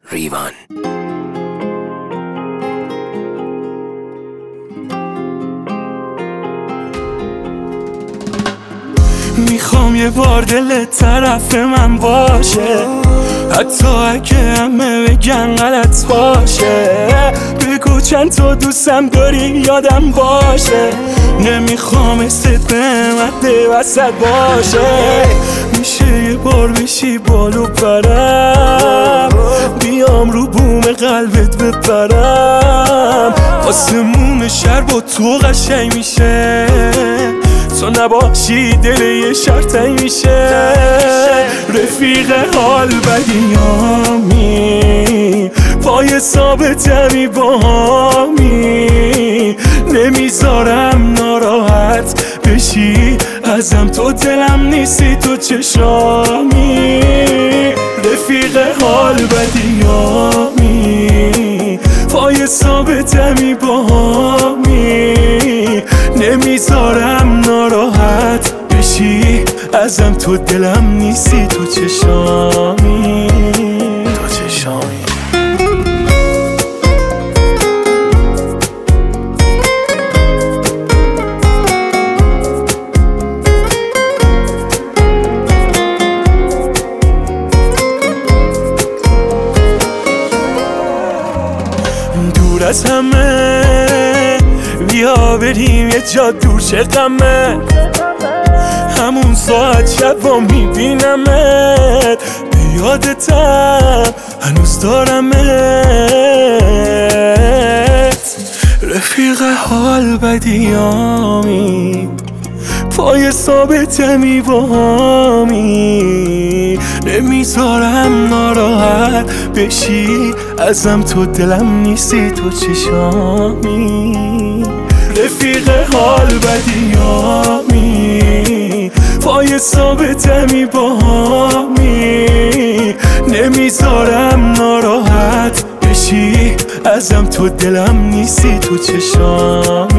ریوان. میخوام یه بار دلت طرف من باشه، حتی اگه همه بگن غلط باشه. بگو چند تا دوستم داری یادم باشه. نمیخوام استت به وسط باشه. میشه یه بار بشی بالو برم، بیام رو بوم قلبت بپرم. آسمون شهر با تو قشنگ میشه، تو نباشی دل یه شهر تنگ میشه. رفیق حال بدیامی، پای ثابتمی باهامی. نمیذارم ناراحت بشی ازم، تو دلم نیستی تو چشامی. رفیق حال بدیامی، پای ثابتمی باهامی. نمیذارم ناراحت بشی ازم، تو دلم نیستی تو چشامی. دور از همه بیا بریم یه جا دور، چه غمه همون ساعت شب میبینمت. به یادتم هنوز دارمت. رفیق حال بدیامی، پای ثابتمی باهامی. نمیذارم ناراحت بشی ازم، تو دلم نیستی تو چشامی. رفیق حال بدیامی، پای ثابتمی باهامی. نمیذارم ناراحت بشی ازم، تو دلم نیستی تو چشامی.